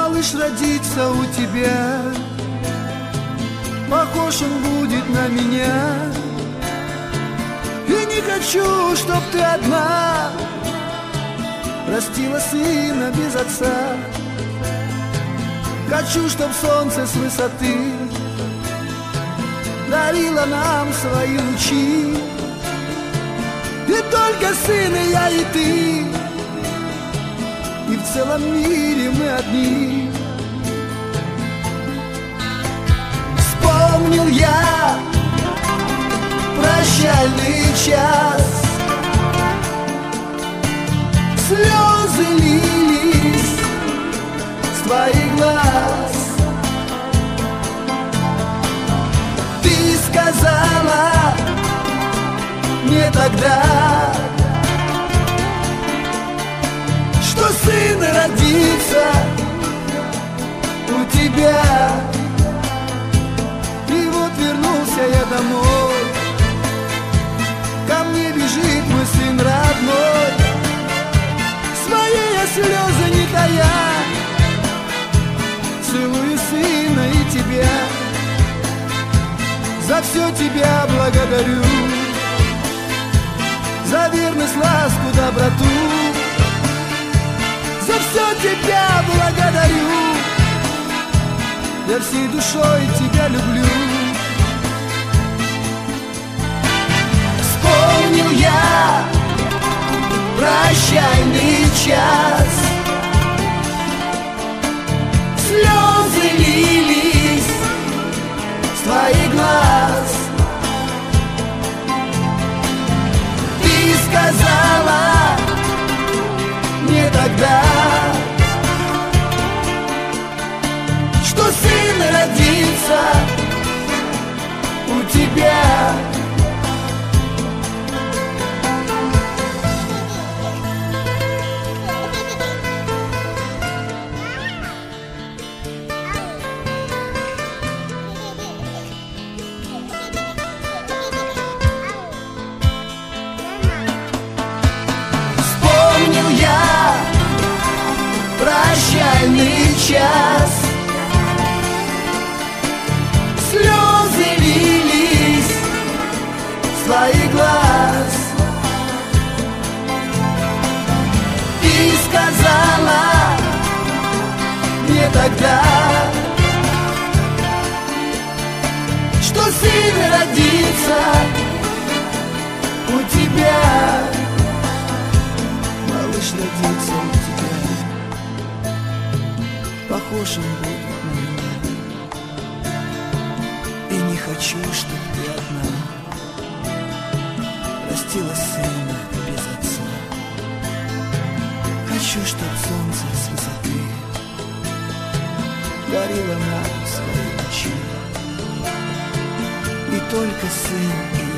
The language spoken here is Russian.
малыш родится у тебя, похож он будет на меня. И не хочу, чтоб ты одна растила сына без отца. Хочу, чтоб солнце с высоты дарило нам свои лучи. И только сын и я, и ты, и в целом мире мы одни. Вспомнил я прощальный час, слезы лились с твоих глаз. Ты сказала мне тогда, что сын родится у тебя. И вот вернулся я домой, ко мне бежит мой сын родной. Свои я слезы не тая, целую сына и тебя. За все тебя благодарю, за верность, ласку, доброту. За все тебя благодарю, я всей душой тебя люблю. Вспомнил я прощальный час, слезы лились с твоих глаз. Ты сказала мне тогда, что сын родится у тебя. Вспомнил я прощальный час, слезы лились с твоих глаз. Ты сказала мне тогда, что сын родится у тебя. Малыш родится у тебя, похож он будет на меня. И не хочу, чтоб ты одна растила сына без отца. Хочу, чтоб солнце с высоты дарило нам свои лучи. И только сын и